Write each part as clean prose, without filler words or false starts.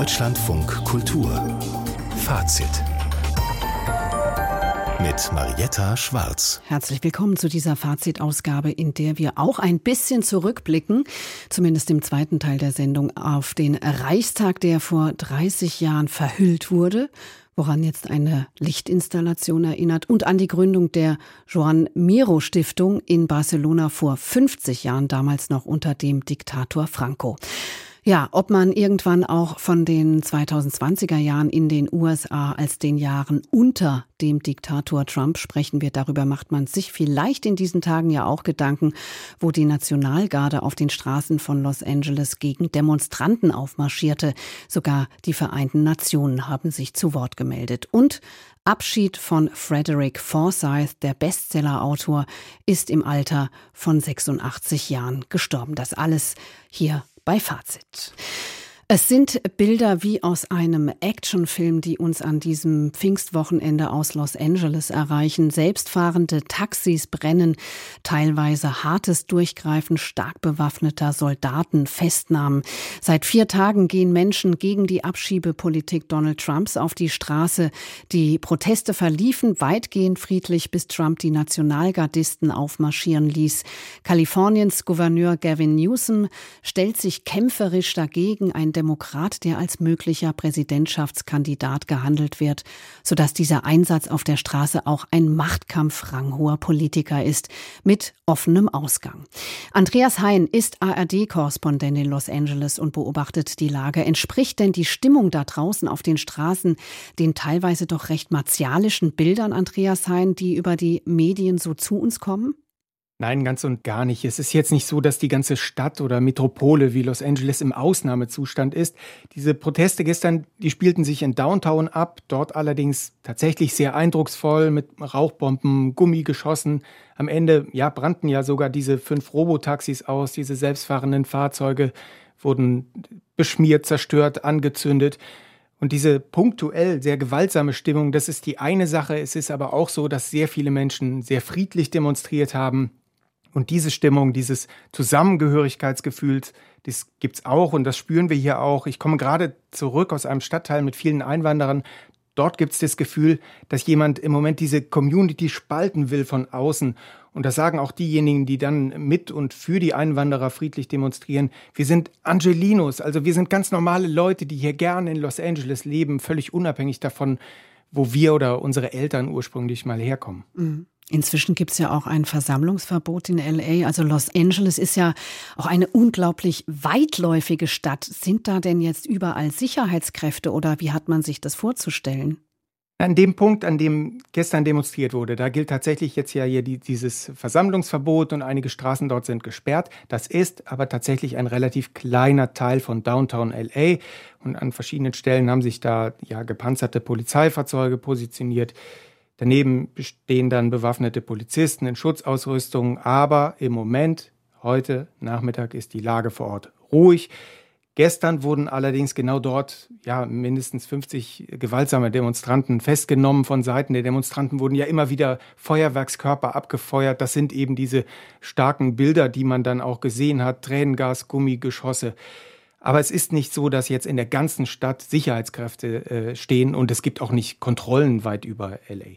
Deutschlandfunk Kultur Fazit mit Marietta Schwarz. Herzlich willkommen zu dieser Fazitausgabe, in der wir auch ein bisschen zurückblicken, zumindest im zweiten Teil der Sendung, auf den Reichstag, der vor 30 Jahren verhüllt wurde, woran jetzt eine Lichtinstallation erinnert, und an die Gründung der Joan Miró Stiftung in Barcelona vor 50 Jahren, damals noch unter dem Diktator Franco. Ja, ob man irgendwann auch von den 2020er Jahren in den USA als den Jahren unter dem Diktator Trump sprechen wird, darüber macht man sich vielleicht in diesen Tagen ja auch Gedanken, wo die Nationalgarde auf den Straßen von Los Angeles gegen Demonstranten aufmarschierte. Sogar die Vereinten Nationen haben sich zu Wort gemeldet. Und Abschied von Frederick Forsyth, der Bestsellerautor, ist im Alter von 86 Jahren gestorben. Das alles hier bei Fazit. Es sind Bilder wie aus einem Actionfilm, die uns an diesem Pfingstwochenende aus Los Angeles erreichen. Selbstfahrende Taxis brennen, teilweise hartes Durchgreifen stark bewaffneter Soldaten, Festnahmen. Seit 4 Tagen gehen Menschen gegen die Abschiebepolitik Donald Trumps auf die Straße. Die Proteste verliefen weitgehend friedlich, bis Trump die Nationalgardisten aufmarschieren ließ. Kaliforniens Gouverneur Gavin Newsom stellt sich kämpferisch dagegen, ein Demokrat, der als möglicher Präsidentschaftskandidat gehandelt wird, sodass dieser Einsatz auf der Straße auch ein Machtkampf ranghoher Politiker ist, mit offenem Ausgang. Andreas Hein ist ARD-Korrespondent in Los Angeles und beobachtet die Lage. Entspricht denn die Stimmung da draußen auf den Straßen den teilweise doch recht martialischen Bildern, Andreas Hein, die über die Medien so zu uns kommen? Nein, ganz und gar nicht. Es ist jetzt nicht so, dass die ganze Stadt oder Metropole wie Los Angeles im Ausnahmezustand ist. Diese Proteste gestern, die spielten sich in Downtown ab, dort allerdings tatsächlich sehr eindrucksvoll mit Rauchbomben, Gummigeschossen. Am Ende brannten ja sogar diese 5 Robotaxis aus, diese selbstfahrenden Fahrzeuge wurden beschmiert, zerstört, angezündet. Und diese punktuell sehr gewaltsame Stimmung, das ist die eine Sache. Es ist aber auch so, dass sehr viele Menschen sehr friedlich demonstriert haben. Und diese Stimmung, dieses Zusammengehörigkeitsgefühls, das gibt's auch und das spüren wir hier auch. Ich komme gerade zurück aus einem Stadtteil mit vielen Einwanderern. Dort gibt's das Gefühl, dass jemand im Moment diese Community spalten will von außen. Und das sagen auch diejenigen, die dann mit und für die Einwanderer friedlich demonstrieren. Wir sind Angelinos, also wir sind ganz normale Leute, die hier gerne in Los Angeles leben, völlig unabhängig davon, wo wir oder unsere Eltern ursprünglich mal herkommen. Mhm. Inzwischen gibt es ja auch ein Versammlungsverbot in LA. Also Los Angeles ist ja auch eine unglaublich weitläufige Stadt. Sind da denn jetzt überall Sicherheitskräfte oder wie hat man sich das vorzustellen? An dem Punkt, an dem gestern demonstriert wurde, da gilt tatsächlich jetzt ja hier dieses Versammlungsverbot und einige Straßen dort sind gesperrt. Das ist aber tatsächlich ein relativ kleiner Teil von Downtown LA. Und an verschiedenen Stellen haben sich da gepanzerte Polizeifahrzeuge positioniert. Daneben stehen dann bewaffnete Polizisten in Schutzausrüstung. Aber im Moment, heute Nachmittag, ist die Lage vor Ort ruhig. Gestern wurden allerdings genau dort mindestens 50 gewaltsame Demonstranten festgenommen. Von Seiten der Demonstranten wurden ja immer wieder Feuerwerkskörper abgefeuert. Das sind eben diese starken Bilder, die man dann auch gesehen hat. Tränengas, Gummigeschosse. Aber es ist nicht so, dass jetzt in der ganzen Stadt Sicherheitskräfte stehen und es gibt auch nicht Kontrollen weit über LA.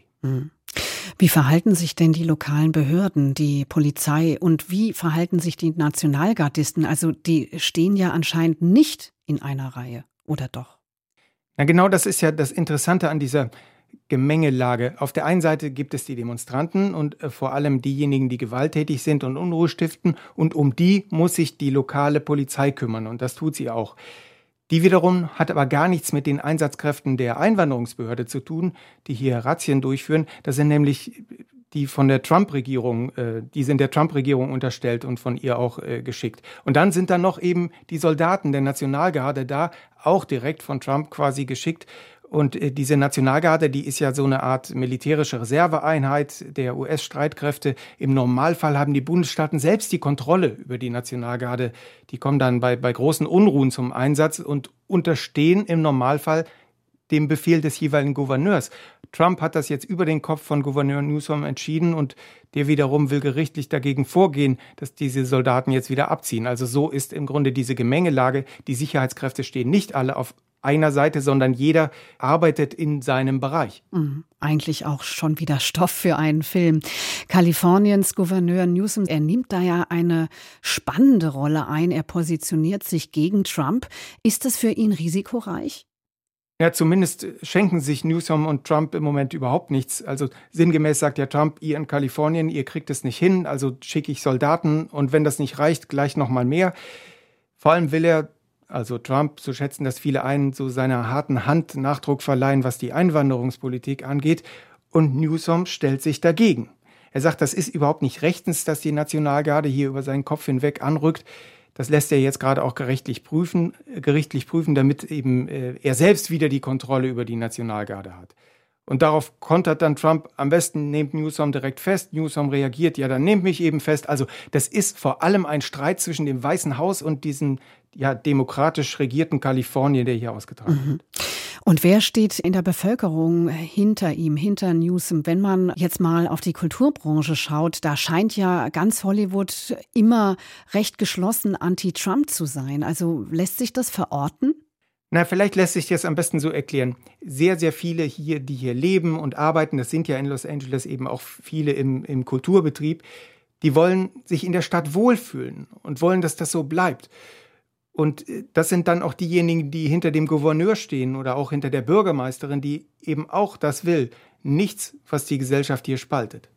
Wie verhalten sich denn die lokalen Behörden, die Polizei und wie verhalten sich die Nationalgardisten? Also die stehen ja anscheinend nicht in einer Reihe, oder doch? Na genau, das ist ja das Interessante an dieser Gemengelage. Auf der einen Seite gibt es die Demonstranten und vor allem diejenigen, die gewalttätig sind und Unruhe stiften. Und um die muss sich die lokale Polizei kümmern und das tut sie auch. Die wiederum hat aber gar nichts mit den Einsatzkräften der Einwanderungsbehörde zu tun, die hier Razzien durchführen. Das sind nämlich die von der Trump-Regierung, die sind der Trump-Regierung unterstellt und von ihr auch geschickt. Und dann sind da noch eben die Soldaten der Nationalgarde da, auch direkt von Trump quasi geschickt. Und diese Nationalgarde, die ist ja so eine Art militärische Reserveeinheit der US-Streitkräfte. Im Normalfall haben die Bundesstaaten selbst die Kontrolle über die Nationalgarde. Die kommen dann bei großen Unruhen zum Einsatz und unterstehen im Normalfall dem Befehl des jeweiligen Gouverneurs. Trump hat das jetzt über den Kopf von Gouverneur Newsom entschieden und der wiederum will gerichtlich dagegen vorgehen, dass diese Soldaten jetzt wieder abziehen. Also so ist im Grunde diese Gemengelage. Die Sicherheitskräfte stehen nicht alle auf einer Seite, sondern jeder arbeitet in seinem Bereich. Eigentlich auch schon wieder Stoff für einen Film. Kaliforniens Gouverneur Newsom, er nimmt da ja eine spannende Rolle ein. Er positioniert sich gegen Trump. Ist das für ihn risikoreich? Ja, zumindest schenken sich Newsom und Trump im Moment überhaupt nichts. Also sinngemäß sagt ja Trump, ihr in Kalifornien, ihr kriegt es nicht hin, also schicke ich Soldaten und wenn das nicht reicht, gleich noch mal mehr. Vor allem will er, also Trump, so schätzen das viele ein, so seiner harten Hand Nachdruck verleihen, was die Einwanderungspolitik angeht. Und Newsom stellt sich dagegen. Er sagt, das ist überhaupt nicht rechtens, dass die Nationalgarde hier über seinen Kopf hinweg anrückt. Das lässt er jetzt gerade auch gerichtlich prüfen, damit eben er selbst wieder die Kontrolle über die Nationalgarde hat. Und darauf kontert dann Trump, am besten nehmt Newsom direkt fest. Newsom reagiert, ja, dann nehmt mich eben fest. Also das ist vor allem ein Streit zwischen dem Weißen Haus und diesem demokratisch regierten Kalifornien, der hier ausgetragen wird. Und wer steht in der Bevölkerung hinter ihm, hinter Newsom? Wenn man jetzt mal auf die Kulturbranche schaut, da scheint ja ganz Hollywood immer recht geschlossen anti-Trump zu sein. Also lässt sich das verorten? Na, vielleicht lässt sich das am besten so erklären. Sehr, sehr viele hier, die hier leben und arbeiten, das sind ja in Los Angeles eben auch viele im Kulturbetrieb, die wollen sich in der Stadt wohlfühlen und wollen, dass das so bleibt. Und das sind dann auch diejenigen, die hinter dem Gouverneur stehen oder auch hinter der Bürgermeisterin, die eben auch das will. Nichts, was die Gesellschaft hier spaltet.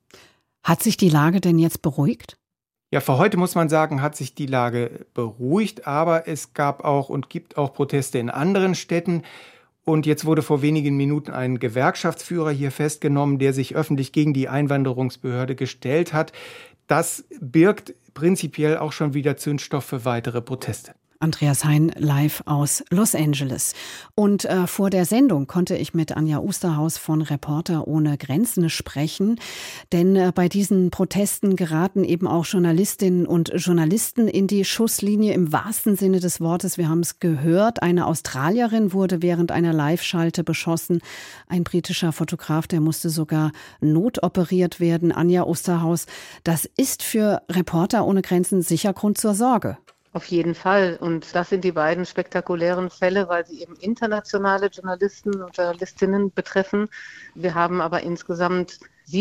Hat sich die Lage denn jetzt beruhigt? Ja, für heute muss man sagen, hat sich die Lage beruhigt, aber es gab auch und gibt auch Proteste in anderen Städten. Und jetzt wurde vor wenigen Minuten ein Gewerkschaftsführer hier festgenommen, der sich öffentlich gegen die Einwanderungsbehörde gestellt hat. Das birgt prinzipiell auch schon wieder Zündstoff für weitere Proteste. Andreas Hein live aus Los Angeles. Und vor der Sendung konnte ich mit Anja Osterhaus von Reporter ohne Grenzen sprechen. Denn bei diesen Protesten geraten eben auch Journalistinnen und Journalisten in die Schusslinie im wahrsten Sinne des Wortes. Wir haben es gehört, eine Australierin wurde während einer Live-Schalte beschossen. Ein britischer Fotograf, der musste sogar notoperiert werden. Anja Osterhaus, das ist für Reporter ohne Grenzen sicher Grund zur Sorge. Auf jeden Fall. Und das sind die beiden spektakulären Fälle, weil sie eben internationale Journalisten und Journalistinnen betreffen. Wir haben aber insgesamt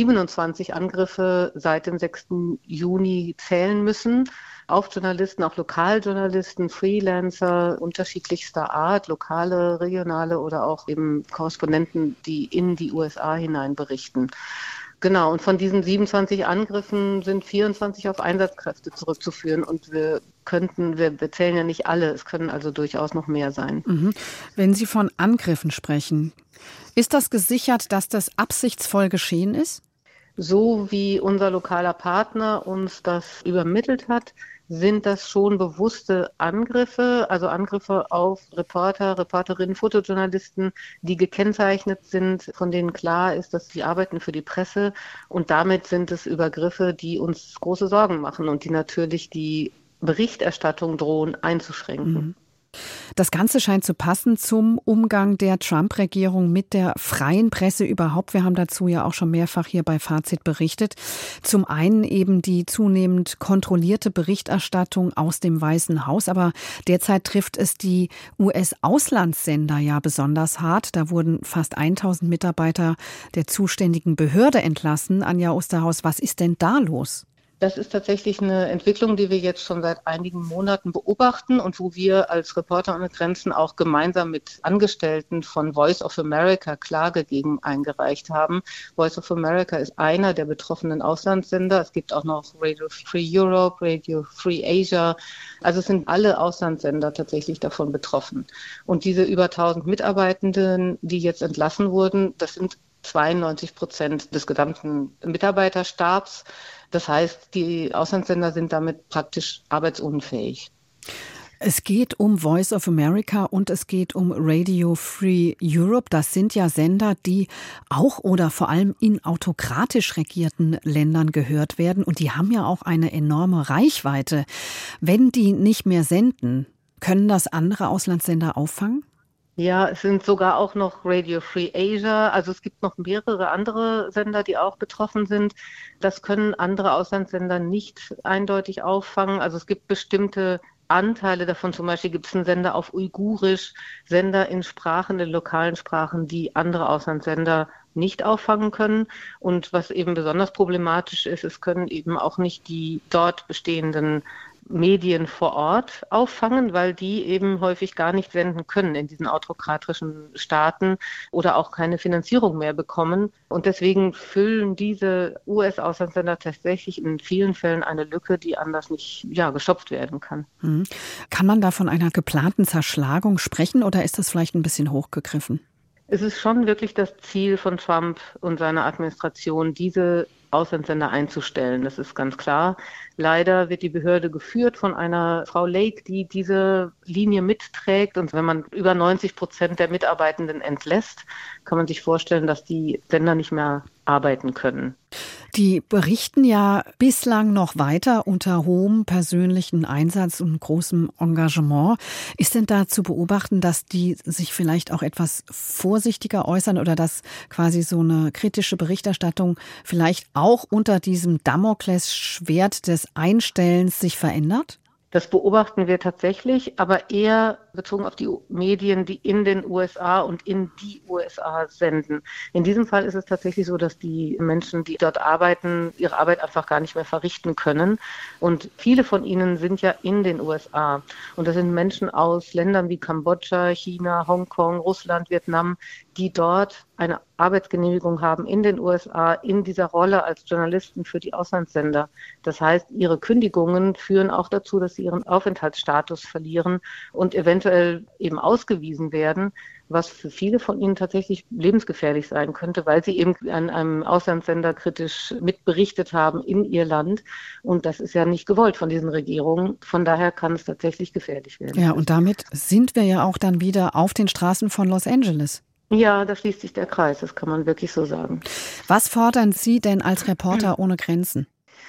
27 Angriffe seit dem 6. Juni zählen müssen. Auf Journalisten, auch Lokaljournalisten, Freelancer unterschiedlichster Art, lokale, regionale oder auch eben Korrespondenten, die in die USA hinein berichten. Genau, und von diesen 27 Angriffen sind 24 auf Einsatzkräfte zurückzuführen und wir zählen ja nicht alle, es können also durchaus noch mehr sein. Wenn Sie von Angriffen sprechen, ist das gesichert, dass das absichtsvoll geschehen ist? So wie unser lokaler Partner uns das übermittelt hat, sind das schon bewusste Angriffe, also Angriffe auf Reporter, Reporterinnen, Fotojournalisten, die gekennzeichnet sind, von denen klar ist, dass sie arbeiten für die Presse. Und damit sind es Übergriffe, die uns große Sorgen machen und die natürlich die Berichterstattung drohen einzuschränken. Das Ganze scheint zu passen zum Umgang der Trump-Regierung mit der freien Presse überhaupt. Wir haben dazu ja auch schon mehrfach hier bei Fazit berichtet. Zum einen eben die zunehmend kontrollierte Berichterstattung aus dem Weißen Haus. Aber derzeit trifft es die US-Auslandssender ja besonders hart. Da wurden fast 1000 Mitarbeiter der zuständigen Behörde entlassen. Anja Osterhaus, was ist denn da los? Das ist tatsächlich eine Entwicklung, die wir jetzt schon seit einigen Monaten beobachten und wo wir als Reporter ohne Grenzen auch gemeinsam mit Angestellten von Voice of America Klage gegen eingereicht haben. Voice of America ist einer der betroffenen Auslandssender. Es gibt auch noch Radio Free Europe, Radio Free Asia. Also es sind alle Auslandssender tatsächlich davon betroffen. Und diese über 1000 Mitarbeitenden, die jetzt entlassen wurden, das sind 92% des gesamten Mitarbeiterstabs. Das heißt, die Auslandssender sind damit praktisch arbeitsunfähig. Es geht um Voice of America und es geht um Radio Free Europe. Das sind ja Sender, die auch oder vor allem in autokratisch regierten Ländern gehört werden. Und die haben ja auch eine enorme Reichweite. Wenn die nicht mehr senden, können das andere Auslandssender auffangen? Ja, es sind sogar auch noch Radio Free Asia. Also es gibt noch mehrere andere Sender, die auch betroffen sind. Das können andere Auslandssender nicht eindeutig auffangen. Also es gibt bestimmte Anteile davon, zum Beispiel gibt es einen Sender auf Uigurisch, Sender in Sprachen, in lokalen Sprachen, die andere Auslandssender nicht auffangen können. Und was eben besonders problematisch ist, es können eben auch nicht die dort bestehenden Medien vor Ort auffangen, weil die eben häufig gar nicht senden können in diesen autokratischen Staaten oder auch keine Finanzierung mehr bekommen. Und deswegen füllen diese US-Auslandssender tatsächlich in vielen Fällen eine Lücke, die anders nicht gestopft werden kann. Kann man da von einer geplanten Zerschlagung sprechen oder ist das vielleicht ein bisschen hochgegriffen? Es ist schon wirklich das Ziel von Trump und seiner Administration, diese Auslandssender einzustellen. Das ist ganz klar. Leider wird die Behörde geführt von einer Frau Lake, die diese Linie mitträgt. Und wenn man über 90% der Mitarbeitenden entlässt, kann man sich vorstellen, dass die Sender nicht mehr arbeiten können. Die berichten ja bislang noch weiter unter hohem persönlichen Einsatz und großem Engagement. Ist denn da zu beobachten, dass die sich vielleicht auch etwas vorsichtiger äußern oder dass quasi so eine kritische Berichterstattung vielleicht auch unter diesem Damoklesschwert des Einstellens sich verändert? Das beobachten wir tatsächlich, aber eher bezogen auf die Medien, die in den USA und in die USA senden. In diesem Fall ist es tatsächlich so, dass die Menschen, die dort arbeiten, ihre Arbeit einfach gar nicht mehr verrichten können. Und viele von ihnen sind ja in den USA. Und das sind Menschen aus Ländern wie Kambodscha, China, Hongkong, Russland, Vietnam, die dort eine Arbeitsgenehmigung haben in den USA in dieser Rolle als Journalisten für die Auslandssender. Das heißt, ihre Kündigungen führen auch dazu, dass sie ihren Aufenthaltsstatus verlieren und eventuell eben ausgewiesen werden, was für viele von ihnen tatsächlich lebensgefährlich sein könnte, weil sie eben an einem Auslandssender kritisch mitberichtet haben in ihr Land. Und das ist ja nicht gewollt von diesen Regierungen. Von daher kann es tatsächlich gefährlich werden. Ja, und damit sind wir ja auch dann wieder auf den Straßen von Los Angeles. Ja, da schließt sich der Kreis, das kann man wirklich so sagen. Was fordern Sie denn als Reporter ohne Grenzen?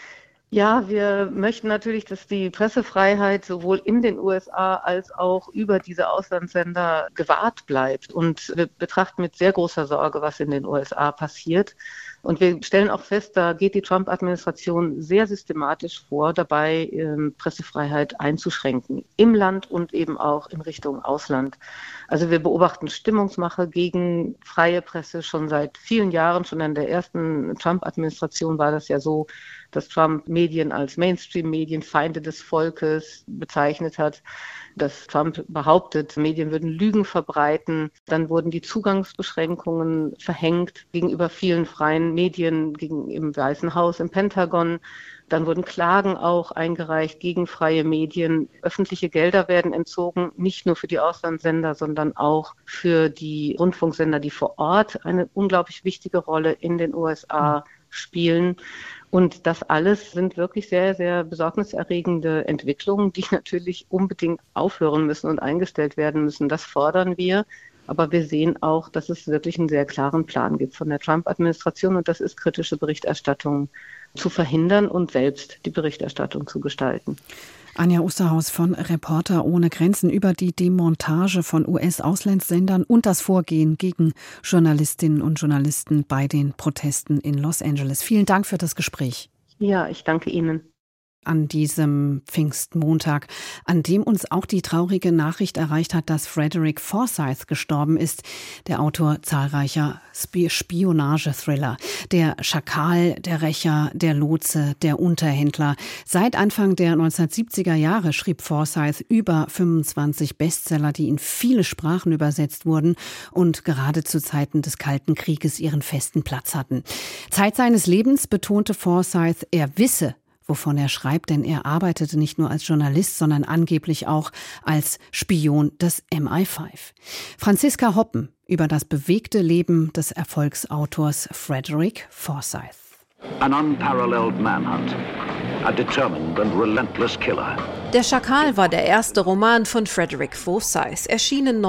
Ja, wir möchten natürlich, dass die Pressefreiheit sowohl in den USA als auch über diese Auslandssender gewahrt bleibt. Und wir betrachten mit sehr großer Sorge, was in den USA passiert. Und wir stellen auch fest, da geht die Trump-Administration sehr systematisch vor, dabei Pressefreiheit einzuschränken, im Land und eben auch in Richtung Ausland. Also wir beobachten Stimmungsmache gegen freie Presse schon seit vielen Jahren. Schon in der ersten Trump-Administration war das ja so, dass Trump Medien als Mainstream-Medien, Feinde des Volkes bezeichnet hat, dass Trump behauptet, Medien würden Lügen verbreiten. Dann wurden die Zugangsbeschränkungen verhängt gegenüber vielen freien Medien, im Weißen Haus, im Pentagon. Dann wurden Klagen auch eingereicht gegen freie Medien. Öffentliche Gelder werden entzogen, nicht nur für die Auslandssender, sondern auch für die Rundfunksender, die vor Ort eine unglaublich wichtige Rolle in den USA spielen. Und das alles sind wirklich sehr, sehr besorgniserregende Entwicklungen, die natürlich unbedingt aufhören müssen und eingestellt werden müssen. Das fordern wir. Aber wir sehen auch, dass es wirklich einen sehr klaren Plan gibt von der Trump-Administration. Und das ist, kritische Berichterstattung zu verhindern und selbst die Berichterstattung zu gestalten. Anja Osterhaus von Reporter ohne Grenzen über die Demontage von US-Auslandssendern und das Vorgehen gegen Journalistinnen und Journalisten bei den Protesten in Los Angeles. Vielen Dank für das Gespräch. Ja, ich danke Ihnen. An diesem Pfingstmontag, an dem uns auch die traurige Nachricht erreicht hat, dass Frederick Forsyth gestorben ist, der Autor zahlreicher Spionage-Thriller. Der Schakal, der Rächer, der Lotse, der Unterhändler. Seit Anfang der 1970er Jahre schrieb Forsyth über 25 Bestseller, die in viele Sprachen übersetzt wurden und gerade zu Zeiten des Kalten Krieges ihren festen Platz hatten. Zeit seines Lebens betonte Forsyth, er wisse, wovon er schreibt, denn er arbeitete nicht nur als Journalist, sondern angeblich auch als Spion des MI5. Franziska Hoppen über das bewegte Leben des Erfolgsautors Frederick Forsyth. An unparalleled manhunt. A determined and relentless killer. Der Schakal war der erste Roman von Frederick Forsyth, erschienen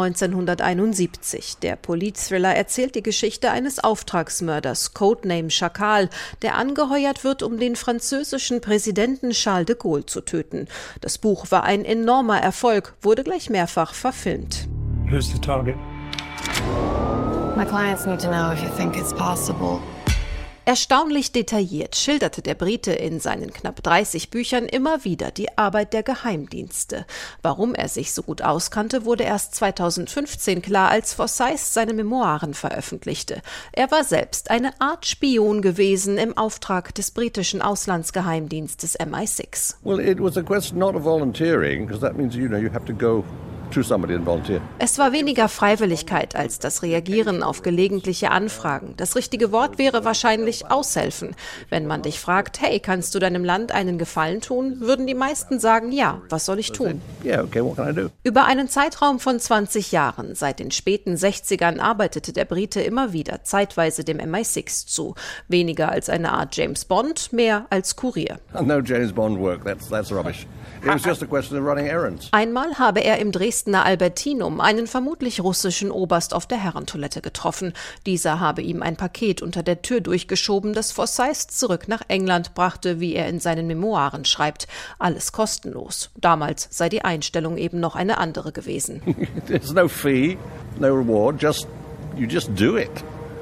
1971. Der Politthriller erzählt die Geschichte eines Auftragsmörders, Codename Schakal, der angeheuert wird, um den französischen Präsidenten Charles de Gaulle zu töten. Das Buch war ein enormer Erfolg, wurde gleich mehrfach verfilmt. Who's the target? My clients need to know if you think it's possible Erstaunlich detailliert schilderte der Brite in seinen knapp 30 Büchern immer wieder die Arbeit der Geheimdienste. Warum er sich so gut auskannte, wurde erst 2015 klar, als Forsyth seine Memoiren veröffentlichte. Er war selbst eine Art Spion gewesen im Auftrag des britischen Auslandsgeheimdienstes MI6. Well, it was a question not of volunteering, because that means, you have to go to somebody and volunteer. Es war weniger Freiwilligkeit als das Reagieren auf gelegentliche Anfragen. Das richtige Wort wäre wahrscheinlich aushelfen. Wenn man dich fragt, hey, kannst du deinem Land einen Gefallen tun, würden die meisten sagen, ja, was soll ich tun? Yeah, okay, what can I do? Über einen Zeitraum von 20 Jahren, seit den späten 60ern, arbeitete der Brite immer wieder zeitweise dem MI6 zu. Weniger als eine Art James Bond, mehr als Kurier. No James Bond work, that's rubbish. It was just a question of running errands. Einmal habe er im Dresdner Albertinum einen vermutlich russischen Oberst auf der Herrentoilette getroffen. Dieser habe ihm ein Paket unter der Tür durchgeschoben, das Forsyth zurück nach England brachte, wie er in seinen Memoiren schreibt. Alles kostenlos. Damals sei die Einstellung eben noch eine andere gewesen. There's no fee, no reward, you just do it.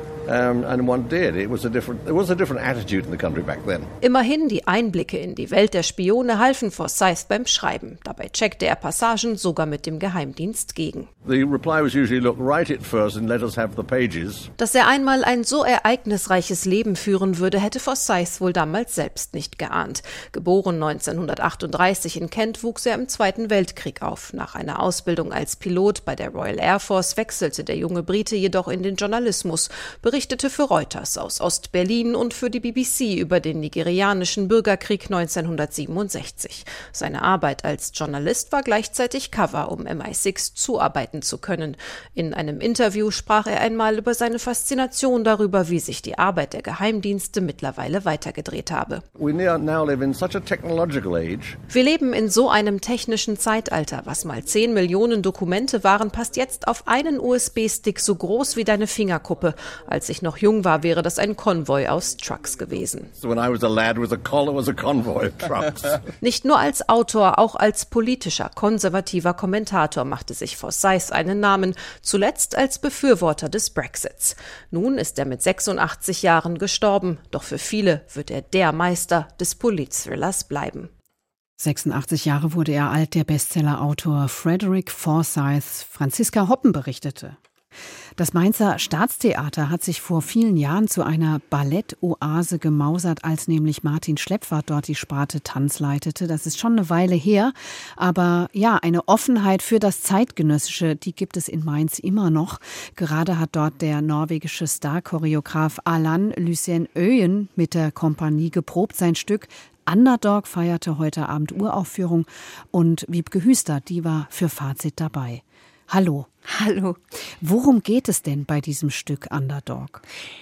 And one did. There was a different attitude in the country back then. Immerhin, die Einblicke in die Welt der Spione halfen Forsyth beim Schreiben. Dabei checkte er Passagen sogar mit dem Geheimdienst gegen. The reply was usually, look, write it first and let us have the pages. Dass er einmal ein so ereignisreiches Leben führen würde, hätte Forsyth wohl damals selbst nicht geahnt. Geboren 1938 in Kent, wuchs er im Zweiten Weltkrieg auf. Nach einer Ausbildung als Pilot bei der Royal Air Force wechselte der junge Brite jedoch in den Journalismus, berichtete für Reuters aus Ost-Berlin und für die BBC über den nigerianischen Bürgerkrieg 1967. Seine Arbeit als Journalist war gleichzeitig Cover, um MI6 zuarbeiten zu können. In einem Interview sprach er einmal über seine Faszination darüber, wie sich die Arbeit der Geheimdienste mittlerweile weitergedreht habe. We now live in such a technological age. Wir leben in so einem technischen Zeitalter. Was mal 10 Millionen Dokumente waren, passt jetzt auf einen USB-Stick so groß wie deine Fingerkuppe. Als ich noch jung war, wäre das ein Konvoi aus Trucks gewesen. So when I was a lad, was a convoy of trucks. Nicht nur als Autor, auch als politischer, konservativer Kommentator machte sich Forsyth einen Namen, zuletzt als Befürworter des Brexits. Nun ist er mit 86 Jahren gestorben, doch für viele wird er der Meister des Politthrillers bleiben. 86 Jahre wurde er alt, der Bestsellerautor Frederick Forsyth. Franziska Hoppen berichtete. Das Mainzer Staatstheater hat sich vor vielen Jahren zu einer Ballettoase gemausert, als nämlich Martin Schleppwart dort die Sparte Tanz leitete. Das ist schon eine Weile her, aber ja, eine Offenheit für das Zeitgenössische, die gibt es in Mainz immer noch. Gerade hat dort der norwegische Star-Choreograf Allan Lucien Øyen mit der Kompanie geprobt. Sein Stück Underdog feierte heute Abend Uraufführung und Wiebke Hüster, die war für Fazit dabei. Hallo. Hallo. Worum geht es denn bei diesem Stück Underdog?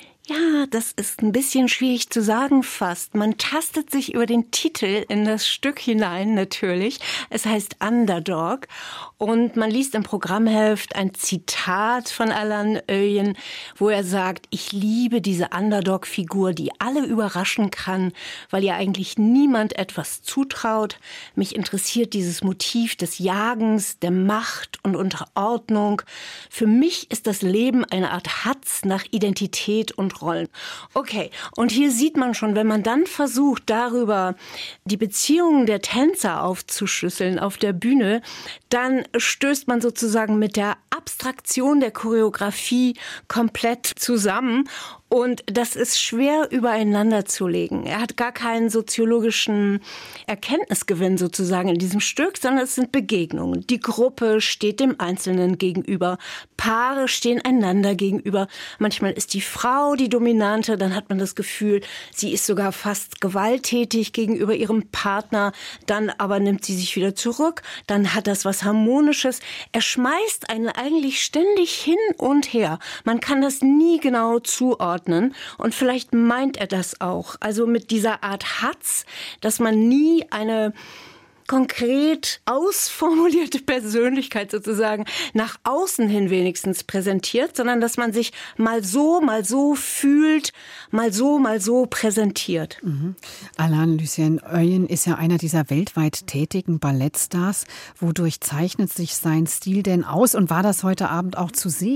Ja, das ist ein bisschen schwierig zu sagen fast. Man tastet sich über den Titel in das Stück hinein natürlich. Es heißt Underdog und man liest im Programmheft ein Zitat von Allan Øyen, wo er sagt, ich liebe diese Underdog-Figur, die alle überraschen kann, weil ihr eigentlich niemand etwas zutraut. Mich interessiert dieses Motiv des Jagens, der Macht und Unterordnung. Für mich ist das Leben eine Art Hatz nach Identität und Rollen. Okay, und hier sieht man schon, wenn man dann versucht, darüber die Beziehungen der Tänzer aufzuschlüsseln auf der Bühne, dann stößt man sozusagen mit der Abstraktion der Choreografie komplett zusammen. Und das ist schwer übereinander zu legen. Er hat gar keinen soziologischen Erkenntnisgewinn sozusagen in diesem Stück, sondern es sind Begegnungen. Die Gruppe steht dem Einzelnen gegenüber. Paare stehen einander gegenüber. Manchmal ist die Frau die Dominante, dann hat man das Gefühl, sie ist sogar fast gewalttätig gegenüber ihrem Partner. Dann aber nimmt sie sich wieder zurück. Dann hat das was Harmonisches. Er schmeißt einen eigentlich ständig hin und her. Man kann das nie genau zuordnen. Und vielleicht meint er das auch. Also mit dieser Art Hatz, dass man nie eine konkret ausformulierte Persönlichkeit sozusagen nach außen hin wenigstens präsentiert, sondern dass man sich mal so fühlt, mal so präsentiert. Allan Lucien Øyen ist ja einer dieser weltweit tätigen Ballettstars. Wodurch zeichnet sich sein Stil denn aus und war das heute Abend auch zu sehen?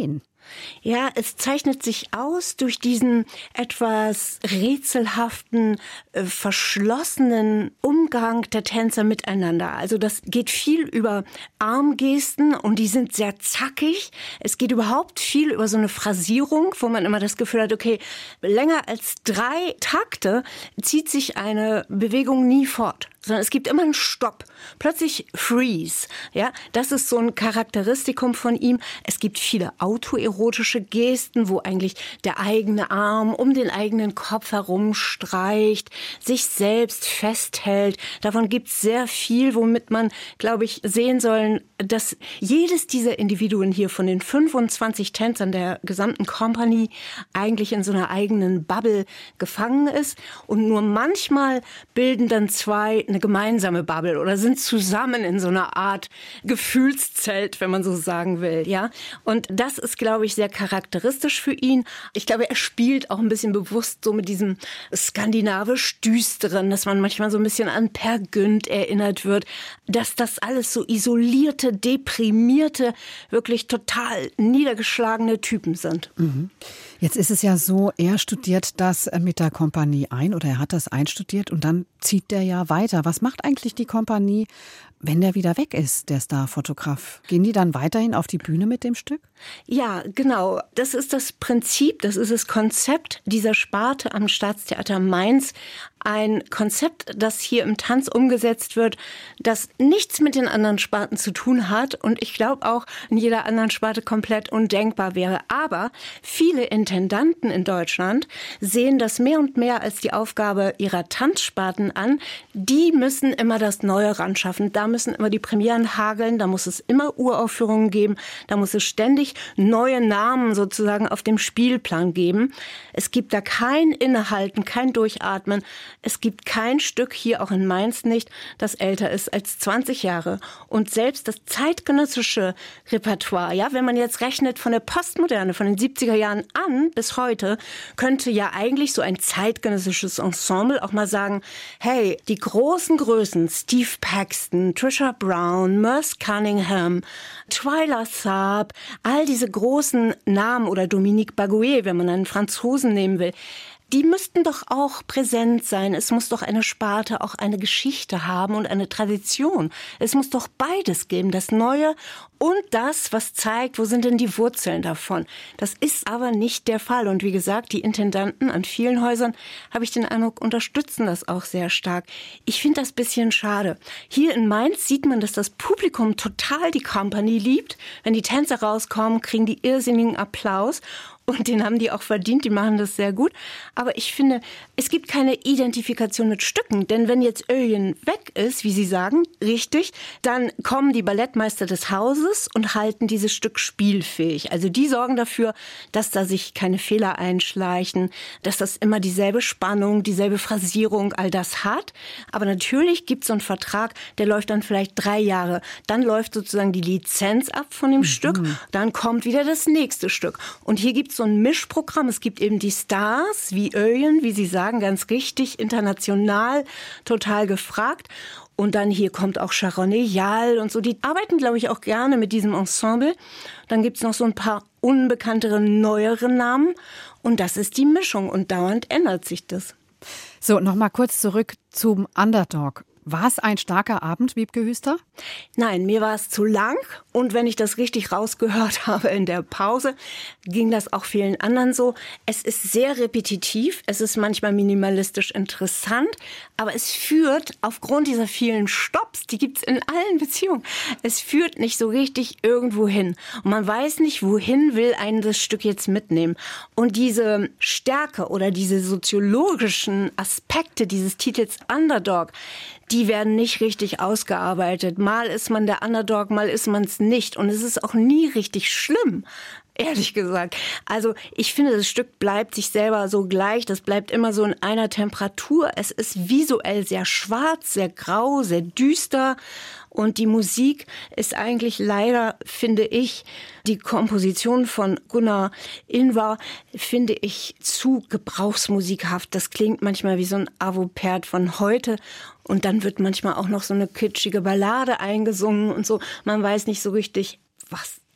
Ja, es zeichnet sich aus durch diesen etwas rätselhaften, verschlossenen Umgang der Tänzer miteinander. Also das geht viel über Armgesten und die sind sehr zackig. Es geht überhaupt viel über so eine Phrasierung, wo man immer das Gefühl hat, okay, länger als 3 Takte zieht sich eine Bewegung nie fort, sondern es gibt immer einen Stopp. Plötzlich Freeze. Ja, das ist so ein Charakteristikum von ihm. Es gibt viele autoerotische Gesten, wo eigentlich der eigene Arm um den eigenen Kopf herumstreicht, sich selbst festhält. Davon gibt es sehr viel, womit man, glaube ich, sehen sollen, dass jedes dieser Individuen hier von den 25 Tänzern der gesamten Company eigentlich in so einer eigenen Bubble gefangen ist. Und nur manchmal bilden dann 2 eine gemeinsame Bubble oder sind zusammen in so einer Art Gefühlszelt, wenn man so sagen will, ja. Und das ist, glaube ich, sehr charakteristisch für ihn. Ich glaube, er spielt auch ein bisschen bewusst so mit diesem skandinavisch Düsteren, dass man manchmal so ein bisschen an Per Gynt erinnert wird, dass das alles so isolierte, deprimierte, wirklich total niedergeschlagene Typen sind. Mhm. Jetzt ist es ja so, er studiert das mit der Kompanie ein oder er hat das einstudiert und dann zieht der ja weiter. Was macht eigentlich die Kompanie, wenn der wieder weg ist, der Starfotograf? Gehen die dann weiterhin auf die Bühne mit dem Stück? Ja, genau. Das ist das Prinzip, das ist das Konzept dieser Sparte am Staatstheater Mainz. Ein Konzept, das hier im Tanz umgesetzt wird, das nichts mit den anderen Sparten zu tun hat und ich glaube auch in jeder anderen Sparte komplett undenkbar wäre. Aber viele Intendanten in Deutschland sehen das mehr und mehr als die Aufgabe ihrer Tanzsparten an. Die müssen immer das Neue ran schaffen. Da müssen immer die Premieren hageln, da muss es immer Uraufführungen geben, da muss es ständig neue Namen sozusagen auf dem Spielplan geben. Es gibt da kein Innehalten, kein Durchatmen. Es gibt kein Stück, hier auch in Mainz nicht, das älter ist als 20 Jahre. Und selbst das zeitgenössische Repertoire, ja, wenn man jetzt rechnet von der Postmoderne, von den 70er Jahren an bis heute, könnte ja eigentlich so ein zeitgenössisches Ensemble auch mal sagen, hey, die großen Größen, Steve Paxton, Trisha Brown, Merce Cunningham, Twyla Tharp, all diese großen Namen oder Dominique Baguet, wenn man einen Franzosen nehmen will, die müssten doch auch präsent sein. Es muss doch eine Sparte auch eine Geschichte haben und eine Tradition. Es muss doch beides geben, das Neue und das, was zeigt, wo sind denn die Wurzeln davon. Das ist aber nicht der Fall. Und wie gesagt, die Intendanten an vielen Häusern, habe ich den Eindruck, unterstützen das auch sehr stark. Ich finde das ein bisschen schade. Hier in Mainz sieht man, dass das Publikum total die Company liebt. Wenn die Tänzer rauskommen, kriegen die irrsinnigen Applaus. Und den haben die auch verdient, die machen das sehr gut. Aber ich finde, es gibt keine Identifikation mit Stücken. Denn wenn jetzt Öjen weg ist, wie Sie sagen, richtig, dann kommen die Ballettmeister des Hauses und halten dieses Stück spielfähig. Also die sorgen dafür, dass da sich keine Fehler einschleichen, dass das immer dieselbe Spannung, dieselbe Phrasierung, all das hat. Aber natürlich gibt es so einen Vertrag, der läuft dann vielleicht 3 Jahre. Dann läuft sozusagen die Lizenz ab von dem Stück. Dann kommt wieder das nächste Stück. Und hier gibt es so ein Mischprogramm. Es gibt eben die Stars wie Öjen, wie Sie sagen, ganz richtig, international, total gefragt. Und dann hier kommt auch Sharon Eyal und so. Die arbeiten, glaube ich, auch gerne mit diesem Ensemble. Dann gibt es noch so ein paar unbekanntere, neuere Namen. Und das ist die Mischung. Und dauernd ändert sich das. So, nochmal kurz zurück zum Underdog. War es ein starker Abend, Wiebke Hüster? Nein, mir war es zu lang. Und wenn ich das richtig rausgehört habe in der Pause, ging das auch vielen anderen so. Es ist sehr repetitiv, es ist manchmal minimalistisch interessant, aber es führt aufgrund dieser vielen Stopps, die gibt's in allen Beziehungen, es führt nicht so richtig irgendwo hin. Und man weiß nicht, wohin will einen das Stück jetzt mitnehmen. Und diese Stärke oder diese soziologischen Aspekte dieses Titels Underdog, die werden nicht richtig ausgearbeitet. Mal ist man der Underdog, mal ist man es nicht. Und es ist auch nie richtig schlimm, ehrlich gesagt. Also ich finde, das Stück bleibt sich selber so gleich. Das bleibt immer so in einer Temperatur. Es ist visuell sehr schwarz, sehr grau, sehr düster. Und die Musik ist eigentlich leider, finde ich, die Komposition von Gunnar Ingvar, finde ich, zu gebrauchsmusikhaft. Das klingt manchmal wie so ein Avopert von heute. Und dann wird manchmal auch noch so eine kitschige Ballade eingesungen und so. Man weiß nicht so richtig, was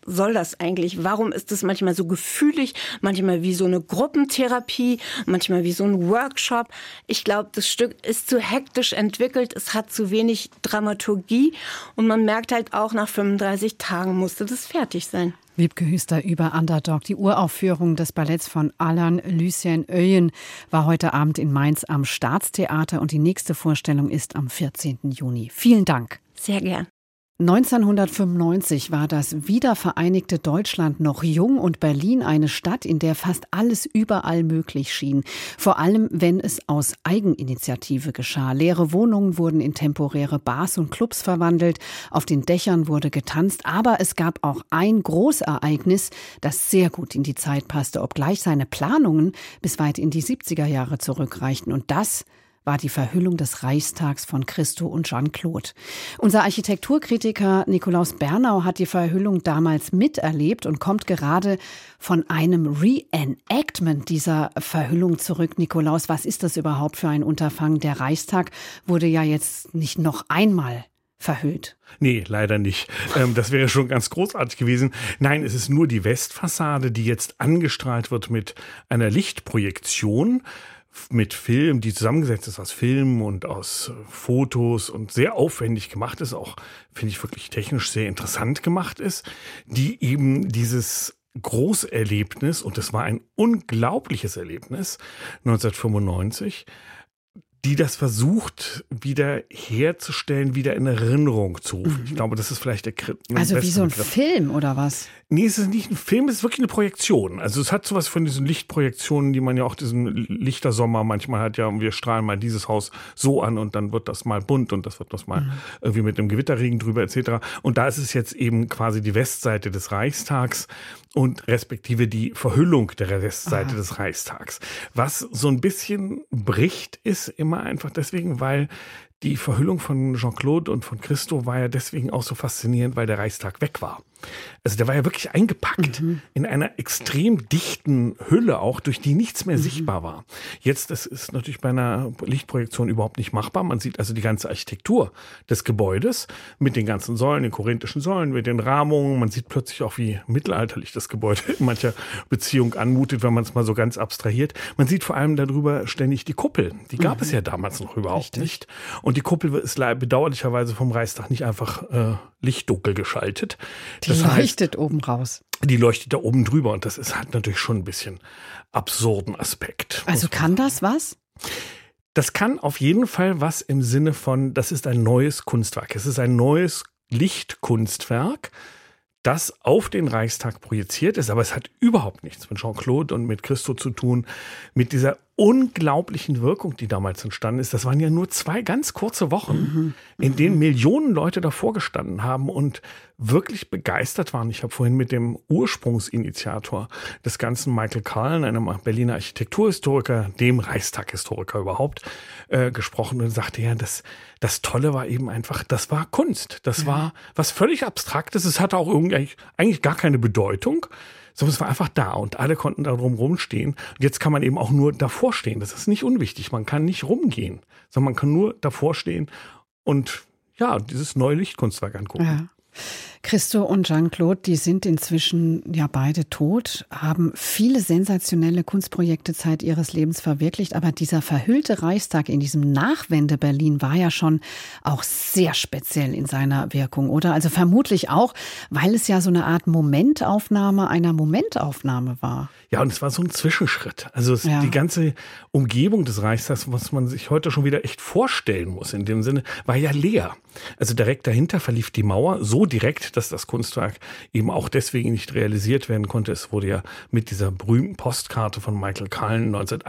soll das eigentlich? Warum ist es manchmal so gefühlig, manchmal wie so eine Gruppentherapie, manchmal wie so ein Workshop? Ich glaube, das Stück ist zu hektisch entwickelt, es hat zu wenig Dramaturgie und man merkt halt auch, nach 35 Tagen musste das fertig sein. Wiebke Hüster über Underdog. Die Uraufführung des Balletts von Alain Lucien Oyen war heute Abend in Mainz am Staatstheater und die nächste Vorstellung ist am 14. Juni. Vielen Dank. Sehr gern. 1995 war das wiedervereinigte Deutschland noch jung und Berlin eine Stadt, in der fast alles überall möglich schien. Vor allem, wenn es aus Eigeninitiative geschah. Leere Wohnungen wurden in temporäre Bars und Clubs verwandelt, auf den Dächern wurde getanzt, aber es gab auch ein Großereignis, das sehr gut in die Zeit passte, obgleich seine Planungen bis weit in die 70er Jahre zurückreichten. Und das war die Verhüllung des Reichstags von Christo und Jean-Claude. Unser Architekturkritiker Nikolaus Bernau hat die Verhüllung damals miterlebt und kommt gerade von einem Reenactment dieser Verhüllung zurück. Nikolaus, was ist das überhaupt für ein Unterfangen? Der Reichstag wurde ja jetzt nicht noch einmal verhüllt. Nee, leider nicht. Das wäre schon ganz großartig gewesen. Nein, es ist nur die Westfassade, die jetzt angestrahlt wird mit einer Lichtprojektion, mit Film, die zusammengesetzt ist aus Film und aus Fotos und sehr aufwendig gemacht ist, auch finde ich wirklich technisch sehr interessant gemacht ist, die eben dieses Großerlebnis, und das war ein unglaubliches Erlebnis, 1995, die das versucht, wieder herzustellen, wieder in Erinnerung zu rufen. Ich glaube, das ist vielleicht der Also wie so ein Film oder was? Nee, es ist nicht ein Film, es ist wirklich eine Projektion. Also es hat sowas von diesen Lichtprojektionen, die man ja auch diesen Lichtersommer manchmal hat, ja, und wir strahlen mal dieses Haus so an und dann wird das mal bunt und das wird das mal irgendwie mit einem Gewitterregen drüber etc. Und da ist es jetzt eben quasi die Westseite des Reichstags und respektive die Verhüllung der Westseite des Reichstags. Was so ein bisschen bricht, ist immer einfach deswegen, weil die Verhüllung von Jean-Claude und von Christo war ja deswegen auch so faszinierend, weil der Reichstag weg war. Also der war ja wirklich eingepackt in einer extrem dichten Hülle auch, durch die nichts mehr sichtbar war. Jetzt, das ist natürlich bei einer Lichtprojektion überhaupt nicht machbar. Man sieht also die ganze Architektur des Gebäudes mit den ganzen Säulen, den korinthischen Säulen, mit den Rahmungen. Man sieht plötzlich auch, wie mittelalterlich das Gebäude in mancher Beziehung anmutet, wenn man es mal so ganz abstrahiert. Man sieht vor allem darüber ständig die Kuppel. Die gab es ja damals noch überhaupt nicht. Und die Kuppel ist bedauerlicherweise vom Reichstag nicht einfach lichtdunkel geschaltet. Die leuchtet oben raus. Die leuchtet da oben drüber und das hat natürlich schon ein bisschen absurden Aspekt. Also kann das was? Das kann auf jeden Fall was im Sinne von, das ist ein neues Kunstwerk. Es ist ein neues Lichtkunstwerk, das auf den Reichstag projiziert ist, aber es hat überhaupt nichts mit Jean-Claude und mit Christo zu tun, mit dieser unglaublichen Wirkung, die damals entstanden ist. Das waren ja nur 2 ganz kurze Wochen, in denen Millionen Leute davor gestanden haben und wirklich begeistert waren. Ich habe vorhin mit dem Ursprungsinitiator des Ganzen, Michael Kahlen, einem Berliner Architekturhistoriker, dem Reichstaghistoriker überhaupt, gesprochen und sagte, ja, das Tolle war eben einfach, das war Kunst. Das war was völlig Abstraktes. Es hatte auch eigentlich gar keine Bedeutung. sondern es war einfach da und alle konnten da rumstehen. Und jetzt kann man eben auch nur davor stehen. Das ist nicht unwichtig. Man kann nicht rumgehen, sondern man kann nur davor stehen und ja, dieses neue Lichtkunstwerk angucken. Ja. Christo und Jean-Claude, die sind inzwischen ja beide tot, haben viele sensationelle Kunstprojekte Zeit ihres Lebens verwirklicht. Aber dieser verhüllte Reichstag in diesem Nachwende-Berlin war ja schon auch sehr speziell in seiner Wirkung, oder? Also vermutlich auch, weil es ja so eine Art Momentaufnahme einer Momentaufnahme war. Ja, und es war so ein Zwischenschritt. Also die ganze Umgebung des Reichstags, was man sich heute schon wieder echt vorstellen muss, in dem Sinne, war ja leer. Also direkt dahinter verlief die Mauer so direkt, dass das Kunstwerk eben auch deswegen nicht realisiert werden konnte. Es wurde ja mit dieser berühmten Postkarte von Michael Kahlen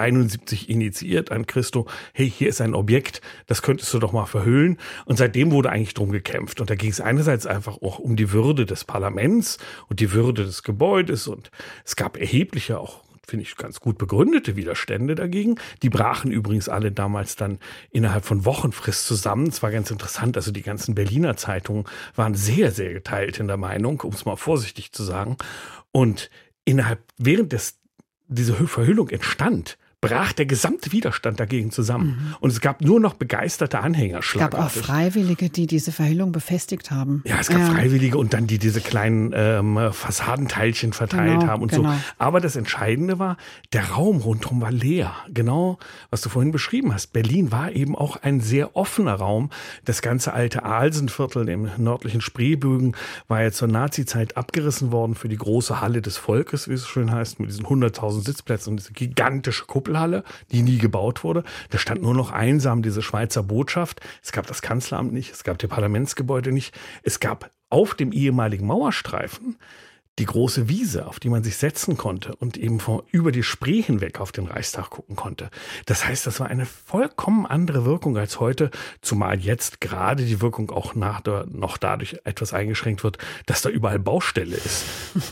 1971 initiiert an Christo. Hey, hier ist ein Objekt, das könntest du doch mal verhüllen. Und seitdem wurde eigentlich drum gekämpft. Und da ging es einerseits einfach auch um die Würde des Parlaments und die Würde des Gebäudes. Und es gab erhebliche, auch finde ich ganz gut begründete Widerstände dagegen. Die brachen übrigens alle damals dann innerhalb von Wochenfrist zusammen. Es war ganz interessant, also die ganzen Berliner Zeitungen waren sehr, sehr geteilt in der Meinung, um es mal vorsichtig zu sagen. Und während diese Verhüllung entstand, brach der gesamte Widerstand dagegen zusammen. Und es gab nur noch begeisterte Anhänger. Es gab auch Freiwillige, die diese Verhüllung befestigt haben. Ja, es gab Freiwillige und dann die diese kleinen Fassadenteilchen verteilt haben und so. Aber das Entscheidende war, der Raum rundherum war leer. Genau, was du vorhin beschrieben hast. Berlin war eben auch ein sehr offener Raum. Das ganze alte Alsenviertel im nördlichen Spreebögen war ja zur Nazizeit abgerissen worden für die große Halle des Volkes, wie es schön heißt, mit diesen 100.000 Sitzplätzen und diese gigantische Kuppelhalle, die nie gebaut wurde. Da stand nur noch einsam diese Schweizer Botschaft. Es gab das Kanzleramt nicht, es gab die Parlamentsgebäude nicht. Es gab auf dem ehemaligen Mauerstreifen die große Wiese, auf die man sich setzen konnte und eben über die Spree hinweg auf den Reichstag gucken konnte. Das heißt, das war eine vollkommen andere Wirkung als heute, zumal jetzt gerade die Wirkung auch noch dadurch etwas eingeschränkt wird, dass da überall Baustelle ist.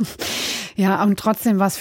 Ja, und trotzdem, was für